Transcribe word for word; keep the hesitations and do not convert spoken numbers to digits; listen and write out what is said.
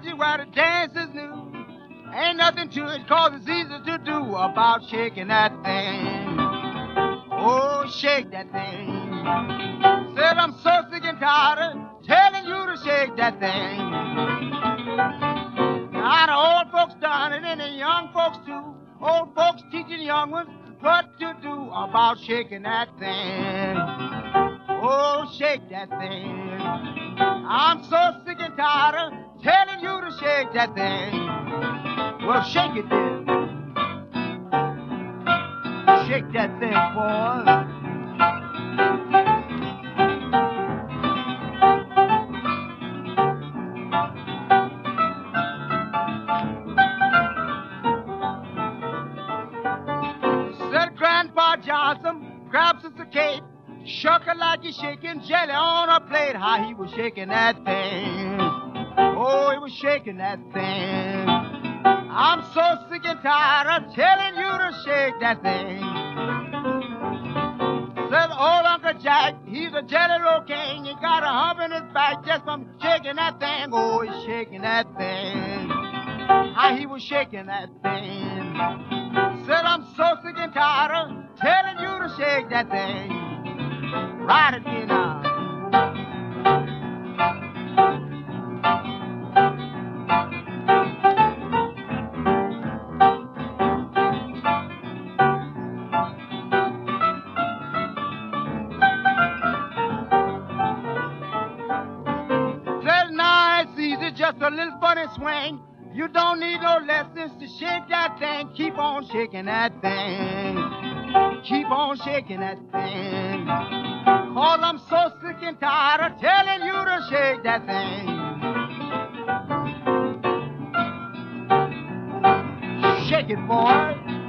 you where the dance is new. Ain't nothing to it, cause it's easy to do about shaking that thing. Oh, shake that thing. Said I'm so sick and tired of telling you to shake that thing. Now the old folks done it and the young folks too. Old folks teaching young ones what to do about shaking that thing. Oh, shake that thing. I'm so sick and tired of telling you to shake that thing. Well, shake it then. Shake that thing, boy. Said Grandpa Johnson, grabs us a cake, shook her like he's shaking jelly on a plate. How he was shaking that thing. Oh, he was shaking that thing. I'm so sick and tired of telling you to shake that thing. Said old Uncle Jack, he's a jelly roll king. He got a hump in his back just from shaking that thing. Oh, he's shaking that thing. How he was shaking that thing. Said I'm so sick and tired of telling you to shake that thing. Ride it me now. Just a little funny swing. You don't need no lessons to shake that thing. Keep on shaking that thing. Keep on shaking that thing. Cause I'm so sick and tired of telling you to shake that thing. Shake it, boy.